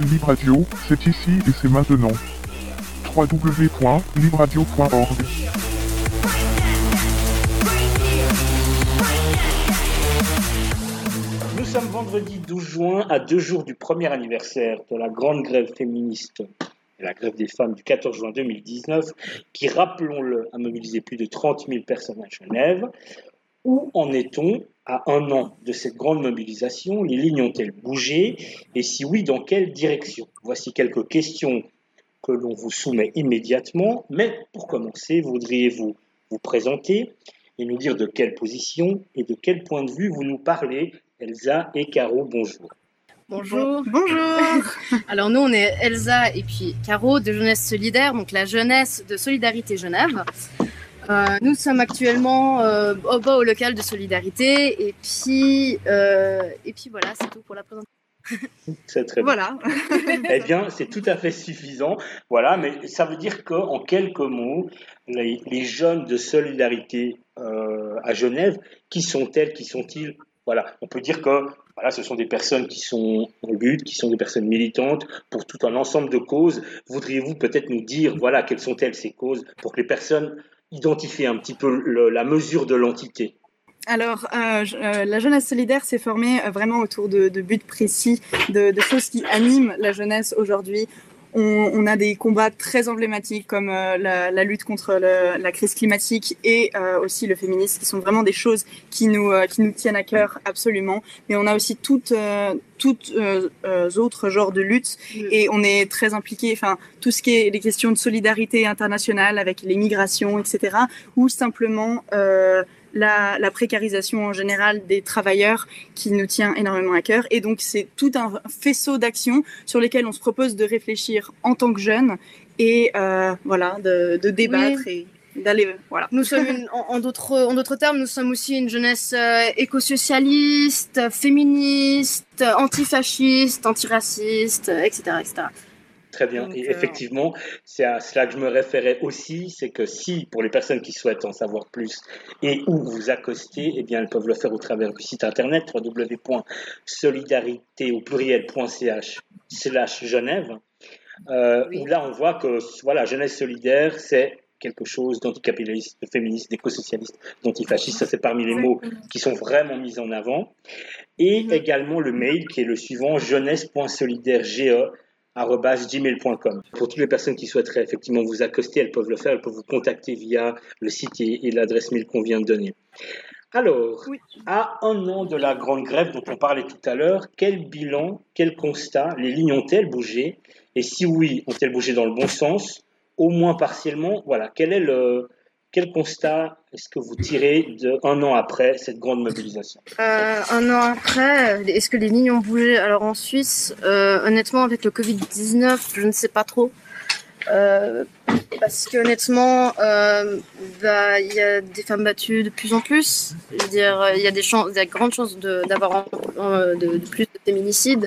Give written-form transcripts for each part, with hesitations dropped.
Lib Radio, c'est ici et c'est maintenant. www.libradio.org. Nous sommes vendredi 12 juin, à 2 jours du premier anniversaire de la grande grève féministe et la grève des femmes du 14 juin 2019, qui, rappelons-le, a mobilisé plus de 30 000 personnes à Genève. Où en est-on à un an de cette grande mobilisation? Les lignes ont-elles bougé? Et si oui, dans quelle direction? Voici quelques questions que l'on vous soumet immédiatement. Mais pour commencer, voudriez-vous vous présenter et nous dire de quelle position et de quel point de vue vous nous parlez? Elsa et Caro, bonjour. Bonjour. Bonjour. Alors nous, on est Elsa et puis Caro de Jeunesse Solidaire, donc la jeunesse de Solidarité Genève. Nous sommes actuellement au local de Solidarité et puis voilà, c'est tout pour la présentation. C'est très Voilà. bien. Eh bien, c'est tout à fait suffisant. Voilà, mais ça veut dire qu'en quelques mots, les jeunes de Solidarité à Genève, qui sont-elles, qui sont-ils? Voilà, on peut dire que voilà, ce sont des personnes qui sont en lutte, qui sont des personnes militantes pour tout un ensemble de causes. Voudriez-vous peut-être nous dire, voilà, quelles sont-elles ces causes pour que les personnes identifient un petit peu la mesure de l'entité? Alors, la jeunesse solidaire s'est formée vraiment autour de buts précis, de choses qui animent la jeunesse aujourd'hui. On a des combats très emblématiques comme la lutte contre la crise climatique et aussi le féminisme, qui sont vraiment des choses qui nous tiennent à cœur absolument. Mais on a aussi toutes autres genres de luttes et on est très impliqués. Enfin, tout ce qui est les questions de solidarité internationale avec les migrations, etc. Ou simplement la précarisation en général des travailleurs qui nous tient énormément à cœur. Et donc, c'est tout un faisceau d'actions sur lesquelles on se propose de réfléchir en tant que jeunes et voilà, de débattre et d'aller... Voilà. Nous sommes, en d'autres termes, nous sommes aussi une jeunesse écosocialiste, féministe, antifasciste, antiraciste, etc., etc. Très bien. Donc, et effectivement, c'est à cela que je me référais aussi, c'est que si, pour les personnes qui souhaitent en savoir plus et où vous accoster, eh bien, elles peuvent le faire au travers du site internet www.solidarité.ch/Genève, où là, on voit que, voilà, jeunesse solidaire, c'est quelque chose d'anticapitaliste, de féministe, d'éco-socialiste, d'antifasciste. Ça, c'est parmi les mots qui sont vraiment mis en avant. Et également le mail qui est le suivant, jeunesse.solidaire@gmail.com. Pour toutes les personnes qui souhaiteraient effectivement vous accoster, elles peuvent le faire, elles peuvent vous contacter via le site et l'adresse mail qu'on vient de donner. Alors, à un an de la grande grève dont on parlait tout à l'heure, quel bilan, quel constat, les lignes ont-elles bougé? Et si oui, ont-elles bougé dans le bon sens, au moins partiellement? Voilà, quel constat est-ce que vous tirez un an après cette grande mobilisation? Un an après, est-ce que les lignes ont bougé? Alors en Suisse, honnêtement, avec le Covid-19, je ne sais pas trop. Parce que honnêtement, il y a des femmes battues de plus en plus. Je veux dire, il y a des grandes chances d'avoir de plus de féminicides.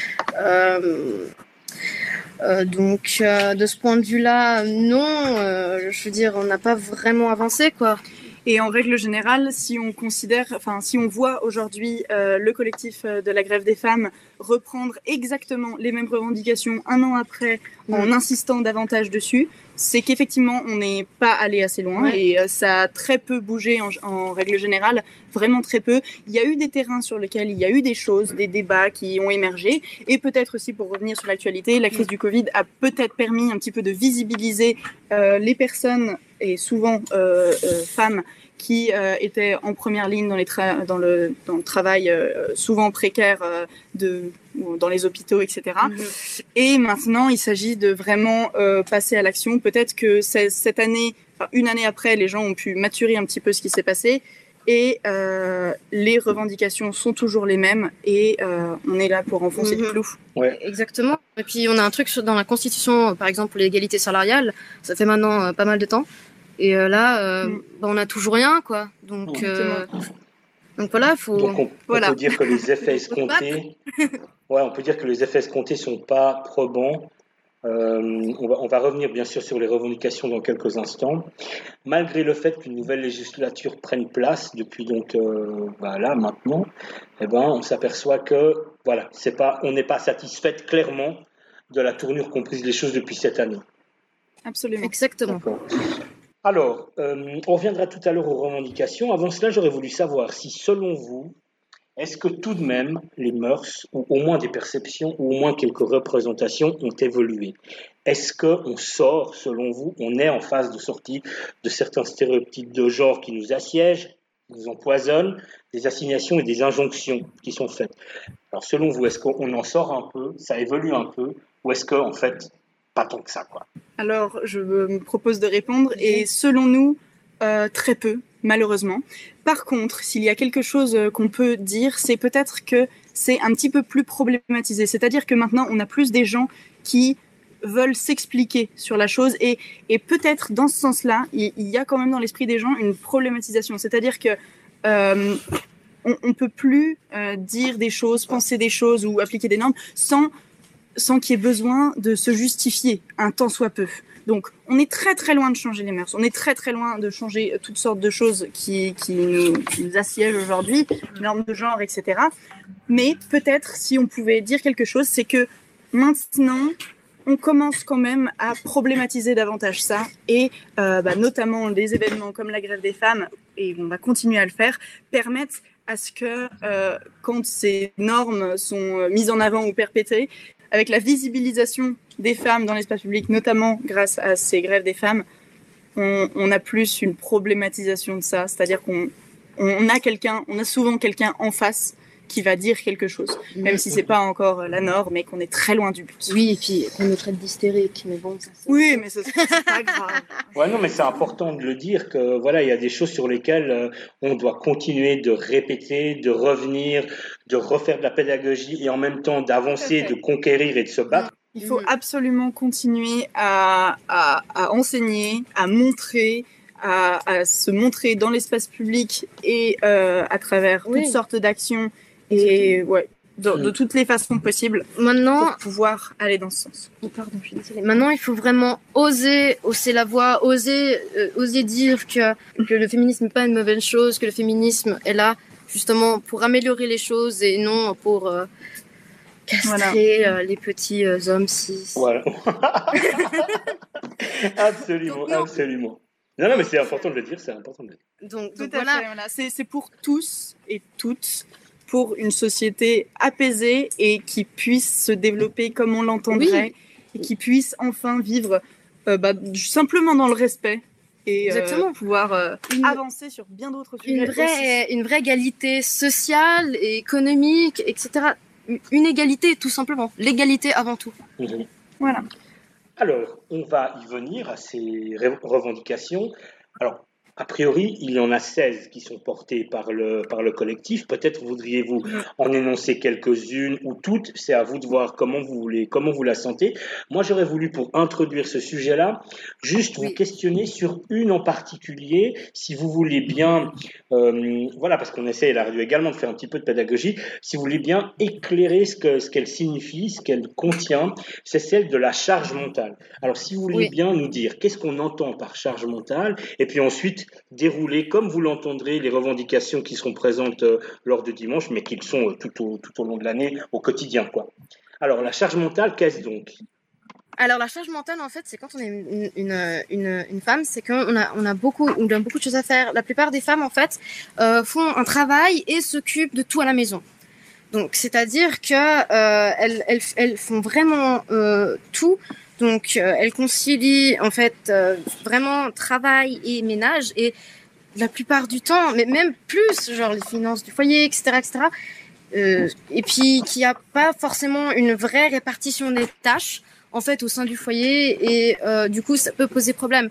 Donc, de ce point de vue-là, non. Je veux dire, on n'a pas vraiment avancé, quoi. Et en règle générale, si on voit aujourd'hui le collectif de la grève des femmes reprendre exactement les mêmes revendications un an après, en insistant davantage dessus, c'est qu'effectivement, on n'est pas allé assez loin et ça a très peu bougé en règle générale, vraiment très peu. Il y a eu des terrains sur lesquels il y a eu des choses, des débats qui ont émergé et peut-être aussi, pour revenir sur l'actualité, la crise du Covid a peut-être permis un petit peu de visibiliser les personnes et souvent femmes qui étaient en première ligne dans le travail souvent précaire dans les hôpitaux, etc. Et maintenant, il s'agit de vraiment passer à l'action. Peut-être que cette année, une année après, les gens ont pu maturer un petit peu ce qui s'est passé et les revendications sont toujours les mêmes et on est là pour enfoncer le clou. Ouais. Exactement. Et puis, on a un truc dans la Constitution, par exemple, l'égalité salariale. Ça fait maintenant pas mal de temps. Et là, on n'a toujours rien, quoi. Donc voilà, on peut dire que les effets escomptés, on peut dire que les effets escomptés sont pas probants. On va revenir bien sûr sur les revendications dans quelques instants. Malgré le fait qu'une nouvelle législature prenne place depuis donc là maintenant, on s'aperçoit que on n'est pas satisfaite clairement de la tournure qu'ont prise les choses depuis cette année. Absolument. Exactement. D'accord. Alors, on reviendra tout à l'heure aux revendications. Avant cela, j'aurais voulu savoir si, selon vous, est-ce que tout de même les mœurs, ou au moins des perceptions, ou au moins quelques représentations ont évolué? Est-ce qu'on sort, selon vous, on est en phase de sortie de certains stéréotypes de genre qui nous assiègent, qui nous empoisonnent, des assignations et des injonctions qui sont faites? Alors, selon vous, est-ce qu'on en sort un peu, ça évolue un peu, ou est-ce qu'en fait, pas tant que ça, quoi? Alors, je me propose de répondre, et selon nous, très peu, malheureusement. Par contre, s'il y a quelque chose qu'on peut dire, c'est peut-être que c'est un petit peu plus problématisé. C'est-à-dire que maintenant, on a plus des gens qui veulent s'expliquer sur la chose, et peut-être dans ce sens-là, il y a quand même dans l'esprit des gens une problématisation. C'est-à-dire que on peut plus dire des choses, penser des choses ou appliquer des normes sans qu'il y ait besoin de se justifier un tant soit peu. Donc, on est très très loin de changer les mœurs. On est très très loin de changer toutes sortes de choses qui nous assiègent aujourd'hui, normes de genre, etc. Mais peut-être, si on pouvait dire quelque chose, c'est que maintenant, on commence quand même à problématiser davantage ça, et notamment des événements comme la grève des femmes, et on va continuer à le faire, permettent à ce que quand ces normes sont mises en avant ou perpétrées, avec la visibilisation des femmes dans l'espace public, notamment grâce à ces grèves des femmes, on a plus une problématisation de ça. C'est-à-dire qu'on a souvent quelqu'un en face qui va dire quelque chose, même si c'est pas encore la norme, mais qu'on est très loin du but. Oui, et puis qu'on nous traite d'hystérique, mais bon, ça c'est... Oui, mais c'est pas grave. Ouais, non, mais c'est important de le dire que voilà, il y a des choses sur lesquelles on doit continuer de répéter, de revenir, de refaire de la pédagogie et en même temps d'avancer, de conquérir et de se battre. Il faut absolument continuer à enseigner, à montrer, à se montrer dans l'espace public et à travers toutes sortes d'actions et de toutes les façons possibles pour pouvoir aller dans ce sens. Pardon, je suis désolée. Maintenant, il faut vraiment oser hausser la voix, oser dire que le féminisme n'est pas une mauvaise chose, que le féminisme est là justement pour améliorer les choses et non pour castrer les petits hommes cis. Voilà. Absolument, absolument. Non, mais c'est important de le dire, c'est important de le dire. Donc voilà. C'est pour tous et toutes, pour une société apaisée et qui puisse se développer comme on l'entendrait, et qui puisse enfin vivre simplement dans le respect et pouvoir avancer sur bien d'autres sujets. Une vraie égalité sociale et économique, etc. Une égalité, tout simplement. L'égalité avant tout. Mmh. Voilà. Alors, on va y venir à ces revendications. Alors, a priori, il y en a 16 qui sont portées par le collectif. Peut-être voudriez-vous en énoncer quelques-unes ou toutes. C'est à vous de voir comment vous la sentez. Moi, j'aurais voulu, pour introduire ce sujet-là, juste vous questionner sur une en particulier, si vous voulez bien, parce qu'on essaie à la radio également de faire un petit peu de pédagogie, si vous voulez bien éclairer ce qu'elle signifie, ce qu'elle contient, c'est celle de la charge mentale. Alors, si vous voulez bien nous dire qu'est-ce qu'on entend par charge mentale, et puis ensuite, dérouler, comme vous l'entendrez, les revendications qui seront présentes lors de dimanche, mais qui le sont tout au long de l'année, au quotidien, quoi. Alors, la charge mentale, qu'est-ce donc? Alors, la charge mentale, en fait, c'est quand on est une femme, c'est qu'on a beaucoup de choses à faire. La plupart des femmes, en fait, font un travail et s'occupent de tout à la maison. Donc, c'est-à-dire que elles font vraiment tout. Donc, elle concilie en fait vraiment travail et ménage, et la plupart du temps, mais même plus, genre les finances du foyer, etc., etc. Et puis qu'il n'y a pas forcément une vraie répartition des tâches en fait au sein du foyer, et du coup ça peut poser problème.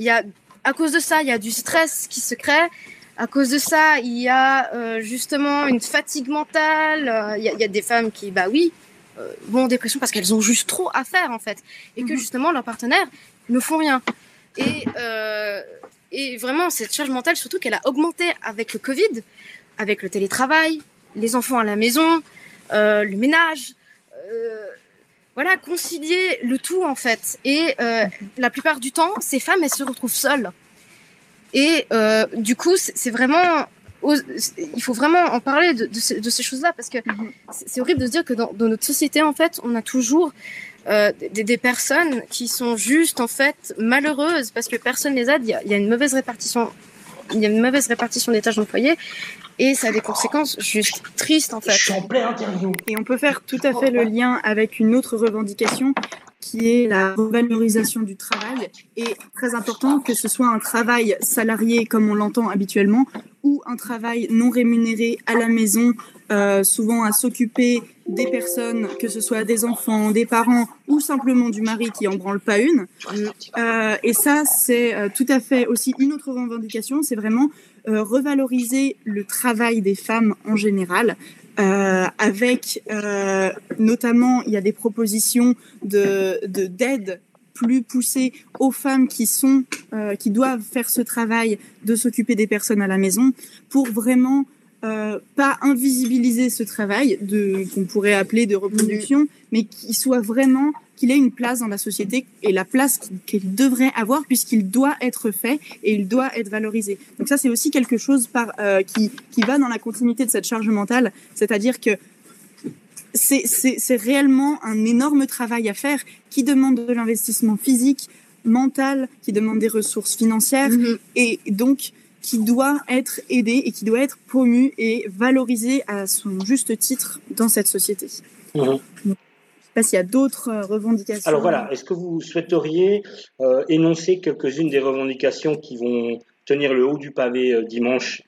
À cause de ça, il y a du stress qui se crée. À cause de ça, il y a justement une fatigue mentale. Il y a des femmes qui, vont en dépression parce qu'elles ont juste trop à faire en fait, et que justement leurs partenaires ne font rien. Et vraiment cette charge mentale, surtout qu'elle a augmenté avec le Covid, avec le télétravail, les enfants à la maison, le ménage, concilier le tout en fait. Et la plupart du temps, ces femmes, elles se retrouvent seules. Et du coup, c'est vraiment... Il faut vraiment en parler de ces choses-là, parce que c'est horrible de se dire que dans notre société, en fait, on a toujours des personnes qui sont juste en fait malheureuses parce que personne les aide. Il y a une mauvaise répartition. Il y a une mauvaise répartition des tâches dans le foyer et ça a des conséquences juste tristes en fait. Je suis en pleine interview. Et on peut faire tout à fait le lien avec une autre revendication qui est la revalorisation du travail. Et très important que ce soit un travail salarié comme on l'entend habituellement ou un travail non rémunéré à la maison, souvent à s'occuper des personnes, que ce soit des enfants, des parents ou simplement du mari qui en branle pas une. Et ça, c'est tout à fait aussi une autre revendication, c'est vraiment revaloriser le travail des femmes en général. Avec notamment, il y a des propositions d'aide plus poussées aux femmes qui doivent faire ce travail de s'occuper des personnes à la maison pour vraiment pas invisibiliser ce travail qu'on pourrait appeler de reproduction, mais qu'il ait une place dans la société et la place qu'il devrait avoir puisqu'il doit être fait et il doit être valorisé. Donc ça, c'est aussi quelque chose qui va dans la continuité de cette charge mentale, c'est-à-dire que c'est réellement un énorme travail à faire qui demande de l'investissement physique, mental, qui demande des ressources financières et donc qui doit être aidé et qui doit être promu et valorisé à son juste titre dans cette société. Je ne sais pas s'il y a d'autres revendications. Alors voilà, est-ce que vous souhaiteriez énoncer quelques-unes des revendications qui vont tenir le haut du pavé dimanche?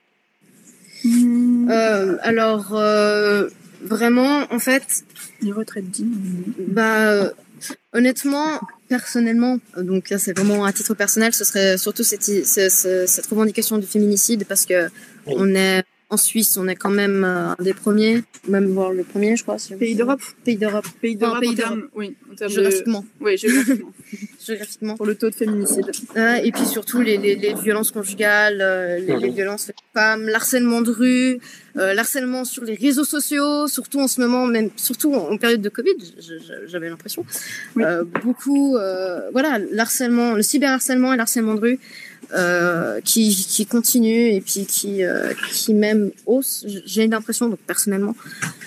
Alors, vraiment, en fait... Les retraites dignes. Honnêtement, personnellement, donc là c'est vraiment à titre personnel, ce serait surtout cette revendication du féminicide parce que on est en Suisse, on est quand même un des premiers, même voire le premier, je crois. Pays d'Europe. Pays d'Europe. Oui, en termes géographiquement. Oui, géographiquement. Géographiquement. Pour le taux de féminicide. Et puis surtout les violences conjugales, les violences faites aux femmes, l'harcèlement de rue, l'harcèlement sur les réseaux sociaux, surtout en ce moment, même surtout en période de Covid, j'avais l'impression. Oui. Beaucoup, voilà, le cyberharcèlement et l'harcèlement de rue. Qui continue et puis qui même hausse, j'ai l'impression, donc personnellement.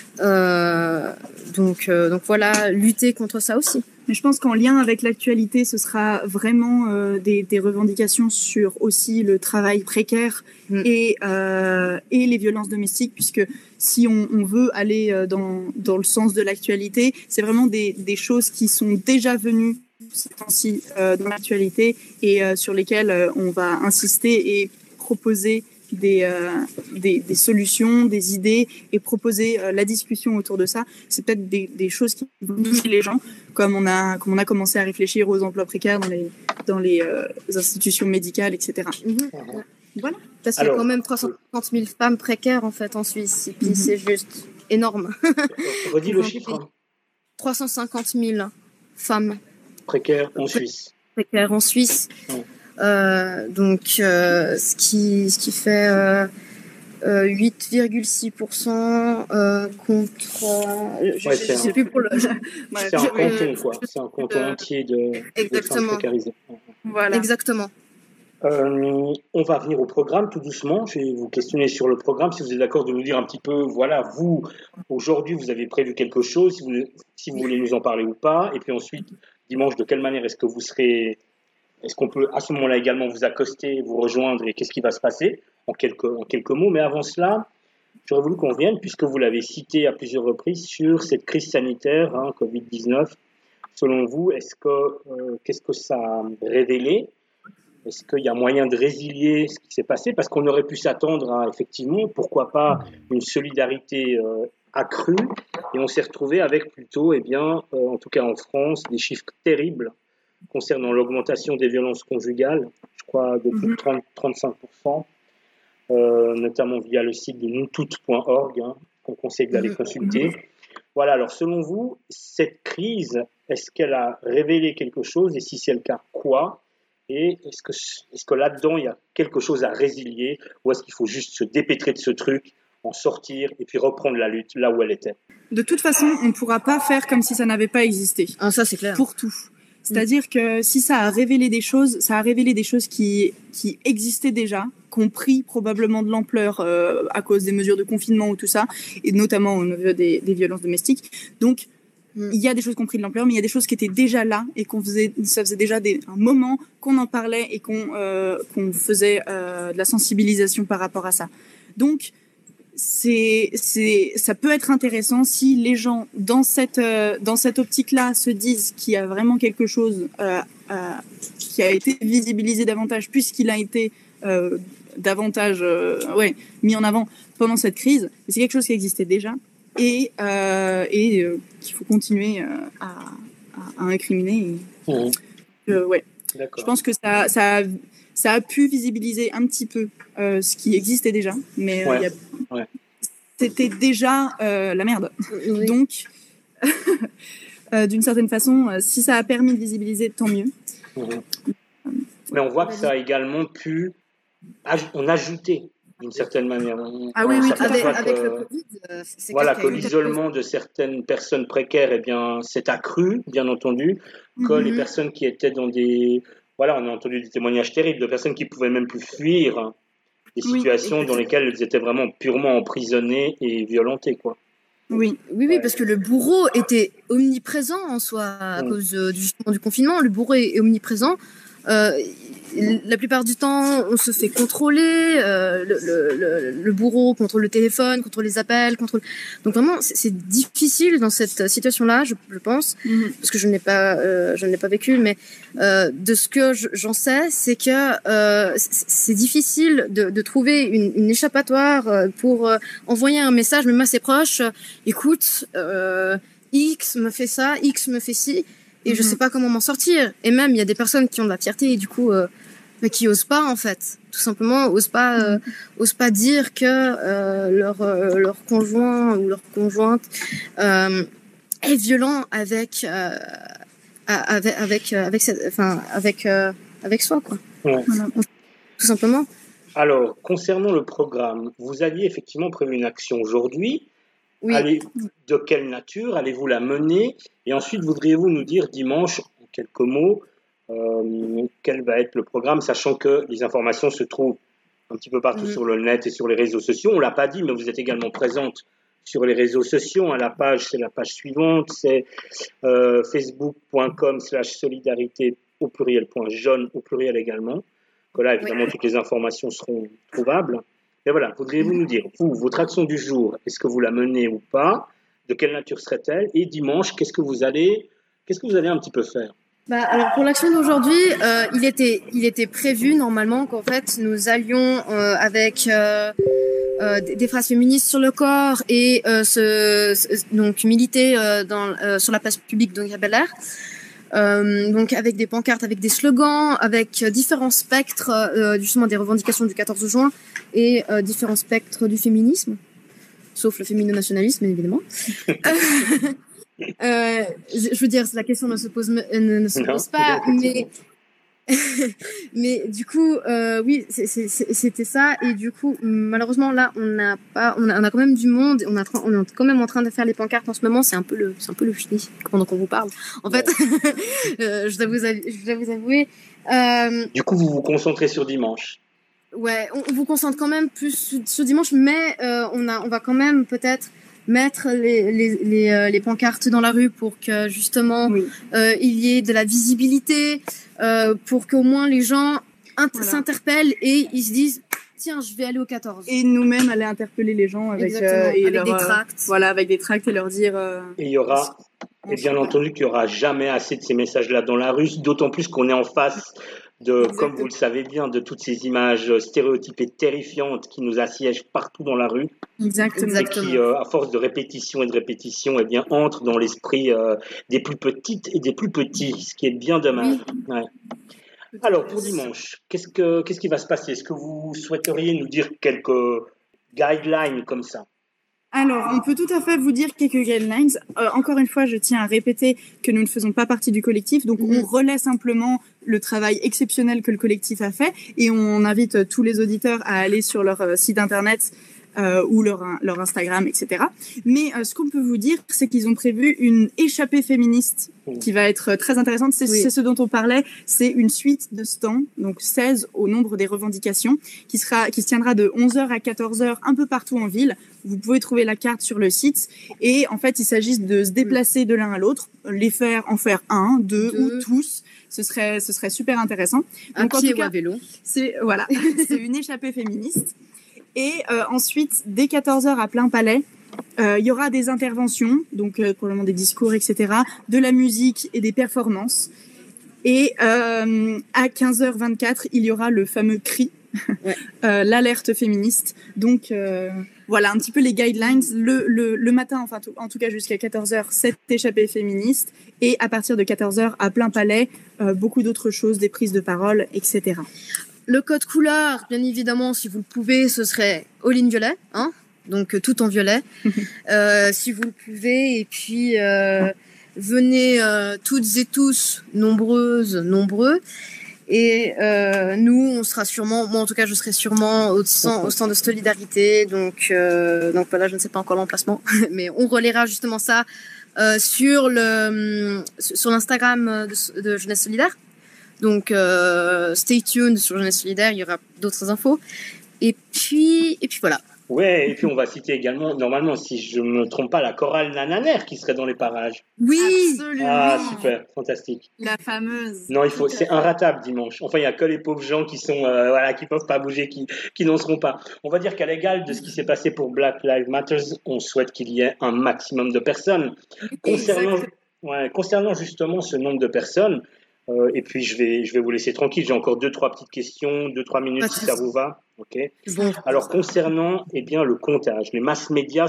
Donc voilà, lutter contre ça aussi. Mais je pense qu'en lien avec l'actualité, ce sera vraiment des revendications sur aussi le travail précaire et les violences domestiques, puisque si on veut aller dans le sens de l'actualité, c'est vraiment des choses qui sont déjà venues ces temps-ci dans l'actualité et sur lesquelles on va insister et proposer des solutions, des idées et proposer la discussion autour de ça. C'est peut-être des choses qui vont toucher les gens, comme on a commencé à réfléchir aux emplois précaires dans les institutions médicales, etc. Voilà. Parce qu'il y a quand même 350 000 femmes précaires en fait en Suisse, et puis c'est juste énorme. Redis le chiffre. 350 000 femmes précaires en Suisse. Précaires en Suisse. Donc, ce qui fait 8,6% contre. Je sais plus pour le. C'est un canton, quoi. C'est un canton entier de femmes précarisées. Voilà. Exactement. On va venir au programme tout doucement. Je vais vous questionner sur le programme. Si vous êtes d'accord de nous dire un petit peu, voilà, vous, aujourd'hui, vous avez prévu quelque chose, si vous voulez nous en parler ou pas. Et puis ensuite, dimanche, de quelle manière est-ce qu'on peut à ce moment-là également vous accoster, vous rejoindre et qu'est-ce qui va se passer en quelques mots. Mais avant cela, j'aurais voulu qu'on revienne, puisque vous l'avez cité à plusieurs reprises, sur cette crise sanitaire, Covid-19. Selon vous, qu'est-ce que ça a révélé? Est-ce qu'il y a moyen de résilier ce qui s'est passé? Parce qu'on aurait pu s'attendre à, effectivement, pourquoi pas, une solidarité accrue. Et on s'est retrouvé avec plutôt, en tout cas en France, des chiffres terribles concernant l'augmentation des violences conjugales, je crois de plus de 35%, notamment via le site de noustoutes.org, qu'on conseille d'aller consulter. Voilà, alors selon vous, cette crise, est-ce qu'elle a révélé quelque chose? Et si c'est le cas, quoi? Et est-ce que là-dedans, il y a quelque chose à résilier? Ou est-ce qu'il faut juste se dépêtrer de ce truc, en sortir et puis reprendre la lutte là où elle était? De toute façon, on ne pourra pas faire comme si ça n'avait pas existé. Ah, ça, c'est clair. Pour tout. C'est-à-dire que si ça a révélé des choses, ça a révélé des choses qui existaient déjà, qui ont pris probablement de l'ampleur à cause des mesures de confinement ou tout ça, et notamment au niveau des violences domestiques. Donc, il y a des choses qui ont pris de l'ampleur, mais il y a des choses qui étaient déjà là et ça faisait déjà un moment qu'on en parlait et qu'on faisait de la sensibilisation par rapport à ça. Donc, ça peut être intéressant si les gens dans cette optique-là se disent qu'il y a vraiment quelque chose qui a été visibilisé davantage puisqu'il a été davantage mis en avant pendant cette crise. C'est quelque chose qui existait déjà et qu'il faut continuer à incriminer. Je pense que ça a pu visibiliser un petit peu ce qui existait déjà, mais c'était déjà la merde. Oui. Donc, d'une certaine façon, si ça a permis de visibiliser, tant mieux. Mais on voit que ça a également pu en ajouter d'une certaine manière. Avec le Covid, c'est voilà, clair que qu'il y a eu l'isolement de certaines personnes précaires, eh bien, s'est accru, bien entendu, que les personnes qui étaient dans des... Voilà, on a entendu des témoignages terribles de personnes qui pouvaient même plus fuir des situations dans lesquelles elles étaient vraiment purement emprisonnées et violentées, quoi. Oui, parce que le bourreau était omniprésent en soi à cause justement du confinement. Le bourreau est omniprésent. La plupart du temps, on se fait contrôler. Le bourreau contrôle le téléphone, contrôle les appels, contrôle. Donc vraiment, c'est difficile dans cette situation-là, je pense, parce que je n'ai pas vécu, mais de ce que j'en sais, c'est que c'est difficile de trouver une échappatoire pour envoyer un message, même à ses proches. Écoute, X me fait ça, X me fait ci. Et je sais pas comment m'en sortir. Et même, il y a des personnes qui ont de la fierté et du coup, qui osent pas, en fait. Tout simplement, osent pas dire que leur conjoint ou leur conjointe est violent avec soi, quoi. Ouais. Tout simplement. Alors, concernant le programme, vous aviez effectivement prévu une action aujourd'hui. Oui. De quelle nature allez-vous la mener? Et ensuite, voudriez-vous nous dire dimanche, en quelques mots, quel va être le programme, sachant que les informations se trouvent un petit peu partout sur le net et sur les réseaux sociaux. On ne l'a pas dit, mais vous êtes également présente sur les réseaux sociaux. La page, c'est la page suivante, c'est facebook.com/solidarité au pluriel .jaune au pluriel également. Que là, évidemment, toutes les informations seront trouvables. Et voilà, voudriez-vous nous dire, vous, votre action du jour, est-ce que vous la menez ou pas? De quelle nature serait-elle? Et dimanche, qu'est-ce que vous allez un petit peu faire? Alors pour l'action d'aujourd'hui, il était prévu normalement qu'en fait nous allions avec des phrases féministes sur le corps et donc militer sur la place publique donc à Bel-Air. Donc avec des pancartes, avec des slogans, avec différents spectres justement des revendications du 14 juin et différents spectres du féminisme, sauf le fémino-nationalisme évidemment. Je veux dire, la question ne se pose pas, mais du coup, oui, c'était ça. Et du coup, malheureusement, là, on a quand même du monde. On est quand même en train de faire les pancartes en ce moment. C'est un peu le fini pendant qu'on vous parle. En fait, je dois vous avouer. Du coup, vous vous concentrez sur dimanche. Ouais, on vous concentre quand même plus sur dimanche, mais on va quand même peut-être mettre les pancartes dans la rue pour que justement il y ait de la visibilité, pour qu'au moins les gens s'interpellent et ils se disent tiens, je vais aller au 14. Et nous-mêmes aller interpeller les gens avec des tracts. Avec des tracts et leur dire et il y aura et bien entendu qu'il y aura jamais assez de ces messages-là dans la rue, d'autant plus qu'on est en face comme vous le savez bien, de toutes ces images stéréotypées terrifiantes qui nous assiègent partout dans la rue. Exactement. Et qui, à force de répétition et de répétition, eh bien, entrent dans l'esprit des plus petites et des plus petits, ce qui est bien dommage. Oui. Ouais. Alors, pour dimanche, qu'est-ce qui va se passer? Est-ce que vous souhaiteriez nous dire quelques guidelines comme ça? Alors, on peut tout à fait vous dire quelques guidelines. Encore une fois, je tiens à répéter que nous ne faisons pas partie du collectif, donc on relaie simplement le travail exceptionnel que le collectif a fait et on invite tous les auditeurs à aller sur leur site internet ou leur Instagram, etc. Mais ce qu'on peut vous dire, c'est qu'ils ont prévu une échappée féministe qui va être très intéressante. C'est ce dont on parlait. C'est une suite de stands, donc 16 au nombre des revendications, qui se tiendra de 11h à 14h un peu partout en ville. Vous pouvez trouver la carte sur le site. Et en fait, il s'agit de se déplacer de l'un à l'autre, en faire un, deux ou tous. Ce serait super intéressant. Donc, en tout cas, à vélo. C'est une échappée féministe. Et ensuite, dès 14h à plein palais, il y aura des interventions, donc probablement des discours, etc., de la musique et des performances. Et à 15h24, il y aura le fameux cri, l'alerte féministe. Donc voilà un petit peu les guidelines. Le matin, enfin en tout cas jusqu'à 14h, cette échappée féministe. Et à partir de 14h à plein palais, beaucoup d'autres choses, des prises de parole, etc. Le code couleur, bien évidemment, si vous le pouvez, ce serait all-in violet, hein, donc tout en violet, si vous le pouvez. Et puis venez toutes et tous, nombreuses, nombreux. Et nous, on sera sûrement, moi en tout cas, je serai sûrement au stand de solidarité. Donc voilà, je ne sais pas encore l'emplacement, mais on relaiera justement ça sur l'Instagram de Jeunesse Solidaire. Donc, stay tuned sur Jeunesse Solidaire, il y aura d'autres infos. Et puis voilà. Ouais, et puis on va citer également, normalement, si je ne me trompe pas, la chorale Nananer qui serait dans les parages. Oui, absolument. Ah, super, fantastique. La fameuse. Non, c'est inratable dimanche. Enfin, il n'y a que les pauvres gens qui sont, qui peuvent pas bouger, qui n'en seront pas. On va dire qu'à l'égal de ce qui s'est passé pour Black Lives Matter, on souhaite qu'il y ait un maximum de personnes. Concernant justement ce nombre de personnes, et puis je vais vous laisser tranquille. J'ai encore 2-3 petites questions, 2-3 minutes si ça vous va. Ok. Bon. Alors concernant le comptage, les masses médias,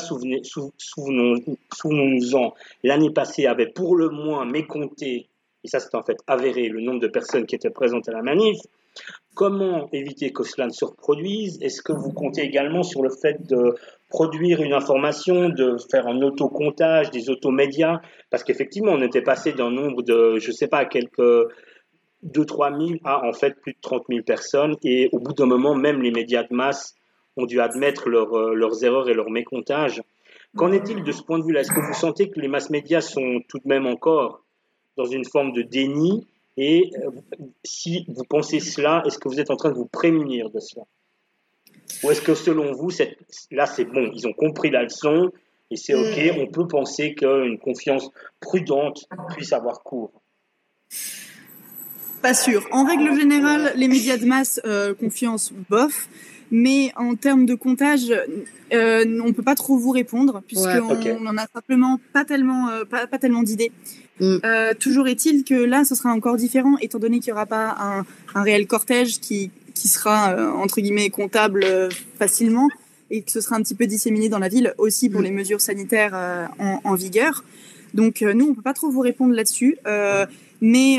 souvenons-nous-en, l'année passée avaient pour le moins mécompté, et ça c'est en fait avéré, le nombre de personnes qui étaient présentes à la manif. Comment éviter que cela ne se reproduise? Est-ce que vous comptez également sur le fait de produire une information, de faire un autocomptage, des automédias? Parce qu'effectivement, on était passé d'un nombre de, je ne sais pas, quelques 2-3 000 à en fait plus de 30 000 personnes. Et au bout d'un moment, même les médias de masse ont dû admettre leurs erreurs et leurs mécomptages. Qu'en est-il de ce point de vue-là? Est-ce que vous sentez que les masses médias sont tout de même encore dans une forme de déni? Et si vous pensez cela, est-ce que vous êtes en train de vous prémunir de cela? Ou est-ce que selon vous, là c'est bon, ils ont compris la leçon et c'est ok, on peut penser qu'une confiance prudente puisse avoir cours? Pas sûr. En règle générale, les médias de masse, confiance bof. Mais en termes de comptage, on peut pas trop vous répondre puisqu'on n'en a simplement pas tellement d'idées. Toujours est-il que là, ce sera encore différent étant donné qu'il n'y aura pas un réel cortège qui sera entre guillemets comptable facilement et que ce sera un petit peu disséminé dans la ville aussi pour les mesures sanitaires en vigueur. Donc nous, on peut pas trop vous répondre là-dessus. Mais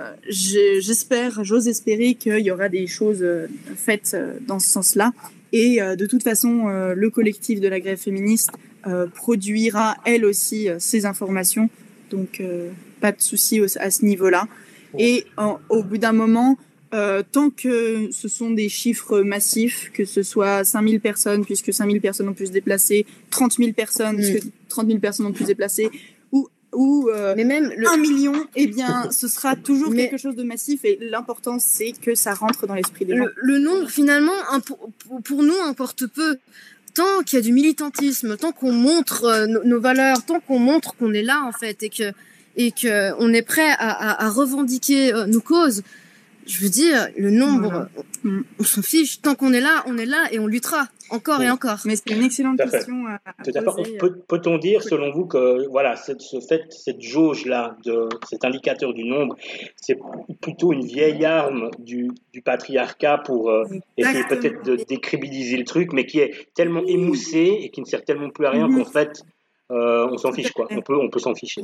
j'ose espérer qu'il y aura des choses faites dans ce sens-là. Et de toute façon, le collectif de la grève féministe produira, elle aussi, ces informations. Donc, pas de souci à ce niveau-là. Et au bout d'un moment, tant que ce sont des chiffres massifs, que ce soit 5 000 personnes, puisque 5 000 personnes ont pu se déplacer, 30 000 personnes, puisque 30 000 personnes ont pu se déplacer, mais même 1 million, eh bien, ce sera toujours quelque chose de massif et l'important, c'est que ça rentre dans l'esprit des gens. Le nombre, finalement, pour nous, importe peu. Tant qu'il y a du militantisme, tant qu'on montre nos valeurs, tant qu'on montre qu'on est là, en fait, et que on est prêt à revendiquer nos causes, je veux dire, le nombre, on s'en fiche. Tant qu'on est là et on luttera encore et encore. Mais c'est une excellente question à poser. Peut-on dire, selon vous, que voilà, cette jauge-là, cet indicateur du nombre, c'est plutôt une vieille arme du patriarcat pour essayer peut-être de décrédibiliser le truc, mais qui est tellement émoussé et qui ne sert tellement plus à rien qu'en fait, on s'en fiche, quoi. On peut s'en ficher.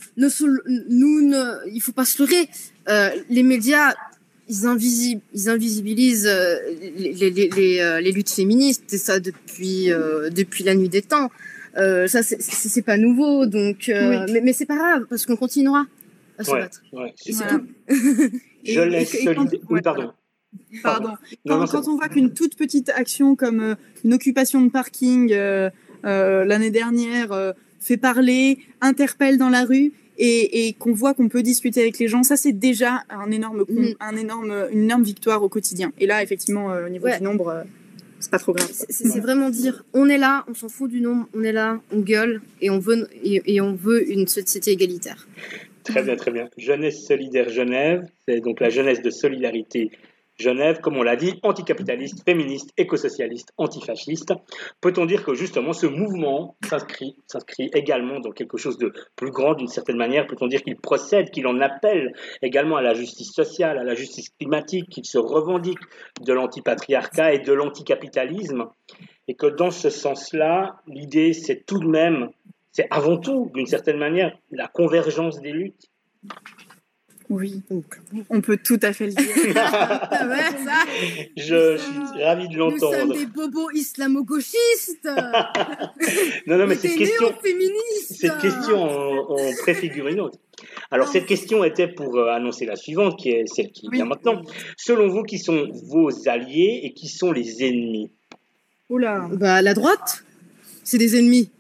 Il faut pas se leurrer. Les médias, ils invisibilisent les luttes féministes, et ça depuis la nuit des temps. Ça c'est pas nouveau, donc mais c'est pas grave parce qu'on continuera à se battre. Ouais, et c'est tout. Je laisse. Oui, pardon. Pardon. Non, Quand on voit qu'une toute petite action comme une occupation de parking l'année dernière fait parler, interpelle dans la rue et qu'on voit qu'on peut discuter avec les gens, ça c'est déjà une énorme victoire au quotidien. Et là, effectivement, au niveau du nombre, c'est pas trop grave. C'est vraiment dire, on est là, on s'en fout du nombre, on est là, on gueule et on veut une société égalitaire. Très bien, très bien. Jeunesse solidaire Genève, c'est donc la jeunesse de solidarité Genève, comme on l'a dit, anticapitaliste, féministe, écosocialiste, antifasciste. Peut-on dire que justement ce mouvement s'inscrit également dans quelque chose de plus grand d'une certaine manière? Peut-on dire qu'il procède, qu'il en appelle également à la justice sociale, à la justice climatique, qu'il se revendique de l'antipatriarcat et de l'anticapitalisme? Et que dans ce sens-là, l'idée c'est tout de même, c'est avant tout d'une certaine manière la convergence des luttes. Oui, on peut tout à fait le dire. Je suis ravi de l'entendre. Nous sommes des bobos islamo-gauchistes. non, mais cette question néo-féministes. on préfigure une autre. Alors, cette question était pour annoncer la suivante, qui est celle qui vient maintenant. Selon vous, qui sont vos alliés et qui sont les ennemis? Oula. Bah, la droite, c'est des ennemis.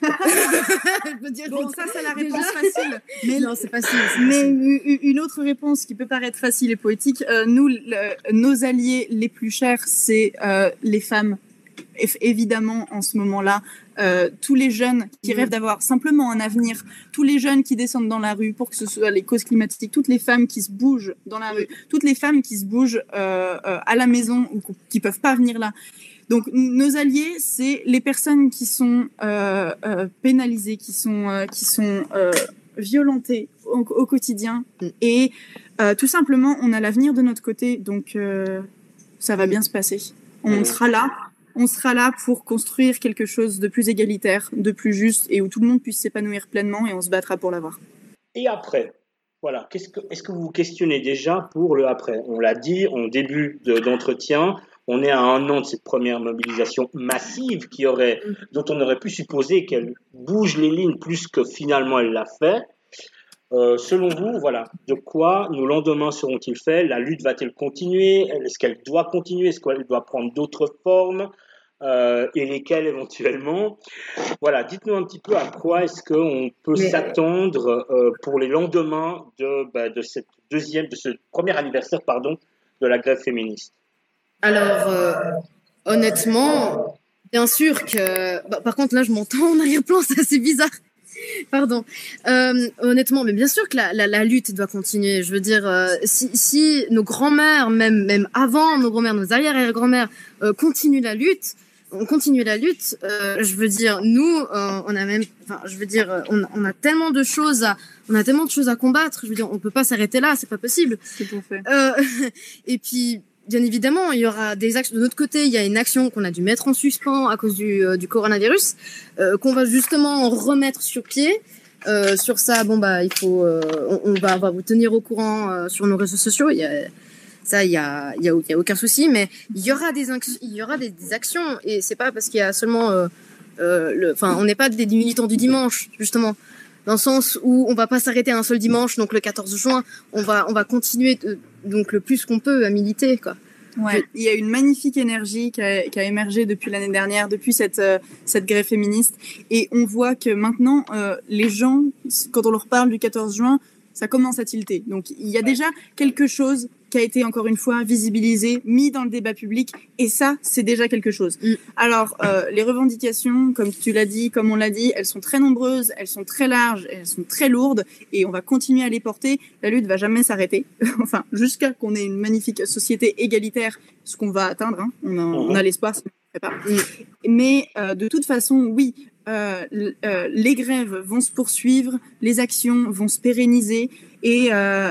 Je peux dire bon, ça c'est la réponse facile. Mais non, c'est facile. Mais une autre réponse qui peut paraître facile et poétique, nos alliés les plus chers, c'est les femmes. Évidemment, en ce moment-là, tous les jeunes qui rêvent d'avoir simplement un avenir, tous les jeunes qui descendent dans la rue pour que ce soit les causes climatiques, toutes les femmes qui se bougent dans la rue, toutes les femmes qui se bougent à la maison ou qui peuvent pas venir là. Donc, nos alliés, c'est les personnes qui sont pénalisées, qui sont violentées au quotidien. Et tout simplement, on a l'avenir de notre côté, donc ça va bien se passer. On sera là pour construire quelque chose de plus égalitaire, de plus juste, et où tout le monde puisse s'épanouir pleinement, et on se battra pour l'avoir. Et après, voilà, est-ce que vous vous questionnez déjà pour le après? On l'a dit en début d'entretien. On est à 1 an de cette première mobilisation massive dont on aurait pu supposer qu'elle bouge les lignes plus que finalement elle l'a fait. Selon vous, voilà, de quoi nos lendemains seront-ils faits? La lutte va-t-elle continuer? Est-ce qu'elle doit continuer? Est-ce qu'elle doit prendre d'autres formes? Et lesquelles éventuellement? Voilà, dites-nous un petit peu à quoi est-ce qu'on peut s'attendre pour les lendemains de ce premier anniversaire, de la grève féministe. Alors, honnêtement, bien sûr que... par contre, là, je m'entends en arrière-plan, c'est assez bizarre. Pardon. Honnêtement, mais bien sûr que la lutte doit continuer. Je veux dire, si nos grands-mères, même avant nos grands-mères, nos arrière-grand-mères, continuent la lutte, je veux dire, nous, on a même... Enfin, je veux dire, on a tellement de choses à combattre. Je veux dire, on peut pas s'arrêter là, c'est pas possible. C'est tout fait. Et puis... Bien évidemment, il y aura des actions. De notre côté, il y a une action qu'on a dû mettre en suspens à cause du coronavirus, qu'on va justement remettre sur pied. Sur ça, il faut, on va vous tenir au courant sur nos réseaux sociaux. Il y a aucun souci, mais il y aura des actions, et c'est pas parce qu'il y a seulement, on n'est pas des militants du dimanche, justement. Dans le sens où on va pas s'arrêter un seul dimanche, donc le 14 juin, on va continuer donc le plus qu'on peut à militer, quoi. Ouais, il y a une magnifique énergie qui a émergé depuis l'année dernière, depuis cette grève féministe, et on voit que maintenant les gens, quand on leur parle du 14 juin, ça commence à tilter. Donc il y a déjà quelque chose qui a été encore une fois visibilisé, mis dans le débat public, et ça, c'est déjà quelque chose. Alors, les revendications, comme tu l'as dit, comme on l'a dit, elles sont très nombreuses, elles sont très larges, elles sont très lourdes, et on va continuer à les porter. La lutte va jamais s'arrêter, enfin, jusqu'à qu'on ait une magnifique société égalitaire, ce qu'on va atteindre, hein. On a l'espoir, sinon on ne le ferait pas. Mais de toute façon, oui, les grèves vont se poursuivre, les actions vont se pérenniser, et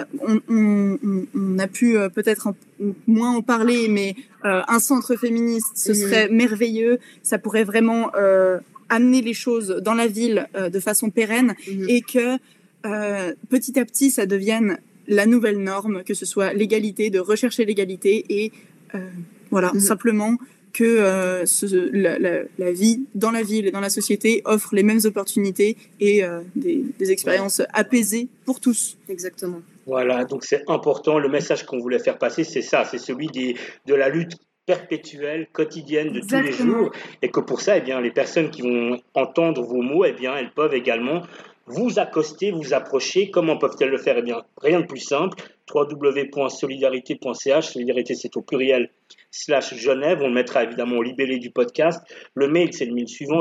on a pu peut-être moins en parler, mais un centre féministe, ce serait merveilleux. Ça pourrait vraiment amener les choses dans la ville de façon pérenne, et que petit à petit, ça devienne la nouvelle norme, que ce soit l'égalité, de rechercher l'égalité, et simplement que la vie dans la ville et dans la société offre les mêmes opportunités et des expériences apaisées pour tous. Exactement. Voilà, donc c'est important. Le message qu'on voulait faire passer, c'est ça, c'est celui de la lutte perpétuelle, quotidienne de tous les Exactement. jours, et que pour ça, eh bien, les personnes qui vont entendre vos mots, eh bien, elles peuvent également vous accoster, vous approcher. Comment peuvent-elles le faire? Eh bien, rien de plus simple. www.solidarité.ch, solidarité c'est au pluriel, /Genève. On le mettra évidemment au libellé du podcast. Le mail, c'est le mail suivant,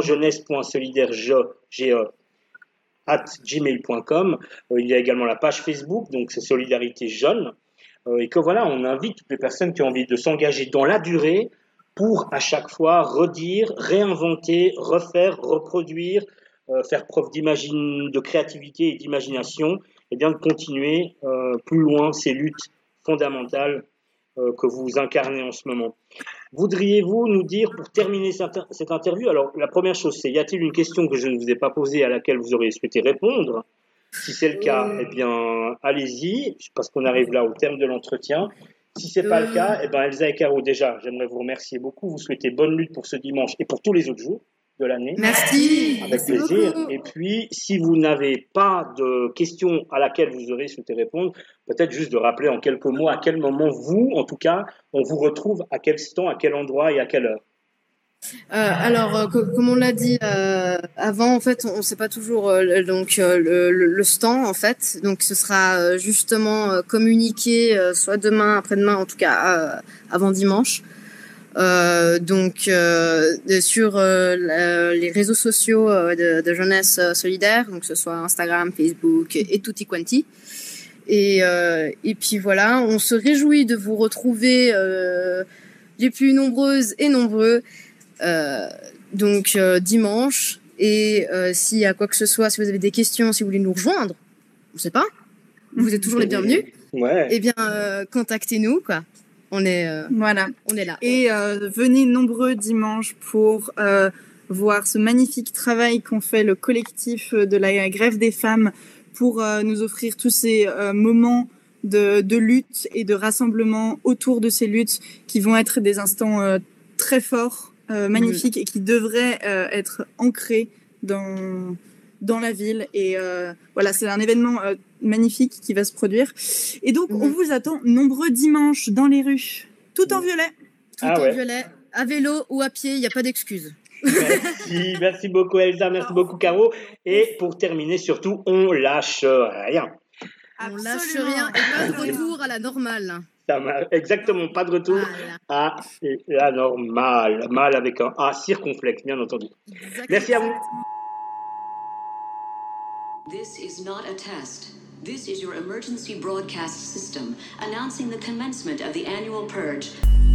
jeunesse.solidaire@gmail.com. Il y a également la page Facebook, donc c'est Solidarité Jeune. Et que voilà, on invite toutes les personnes qui ont envie de s'engager dans la durée pour à chaque fois redire, réinventer, refaire, reproduire, faire preuve de créativité et d'imagination, et bien de continuer plus loin ces luttes fondamentales que vous incarnez en ce moment. Voudriez-vous nous dire, pour terminer cette interview, alors la première chose, c'est y a-t-il une question que je ne vous ai pas posée à laquelle vous auriez souhaité répondre? Si c'est le cas, eh bien, allez-y, parce qu'on arrive là au terme de l'entretien. Si c'est pas le cas, eh bien, Elsa et Caro, déjà, j'aimerais vous remercier beaucoup, vous souhaiter bonne lutte pour ce dimanche et pour tous les autres jours de l'année. Merci. Avec Merci plaisir. beaucoup. Et puis, si vous n'avez pas de question à laquelle vous aurez souhaité répondre, peut-être juste de rappeler en quelques mots à quel moment vous, en tout cas, on vous retrouve, à quel instant, à quel endroit et à quelle heure. Alors, comme on l'a dit avant, en fait, on ne sait pas toujours le stand, en fait. Donc, ce sera justement communiqué soit demain, après-demain, en tout cas avant dimanche. Sur les réseaux sociaux de jeunesse solidaire, donc que ce soit Instagram, Facebook et tutti quanti. Et puis voilà, on se réjouit de vous retrouver les plus nombreuses et nombreux dimanche. Et s'il y a quoi que ce soit, si vous avez des questions, si vous voulez nous rejoindre, on ne sait pas, vous êtes toujours les bienvenus. Ouais. Eh bien, contactez-nous, quoi. On est Voilà. on est là. Et venez nombreux dimanche pour voir ce magnifique travail qu'ont fait le collectif de la grève des femmes pour nous offrir tous ces moments de lutte et de rassemblement autour de ces luttes qui vont être des instants très forts, magnifiques et qui devraient être ancrés dans la ville. Et voilà, c'est un événement magnifique qui va se produire. Et donc, on vous attend nombreux dimanches dans les rues, tout en violet. Tout en violet, à vélo ou à pied, il n'y a pas d'excuse. Merci beaucoup Elsa, merci beaucoup Caro. Et pour terminer, surtout, on lâche rien. On lâche rien et pas de retour à la normale. Exactement, pas de retour à la normale. Mal avec un A circonflexe, bien entendu. Exactement. Merci à vous. This is not a test. This is your emergency broadcast system announcing the commencement of the annual purge.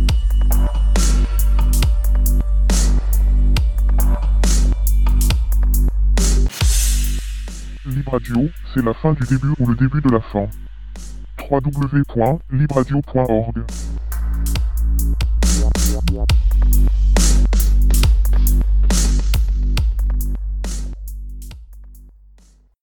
Libre Radio, c'est la fin du début ou le début de la fin. www.libradio.org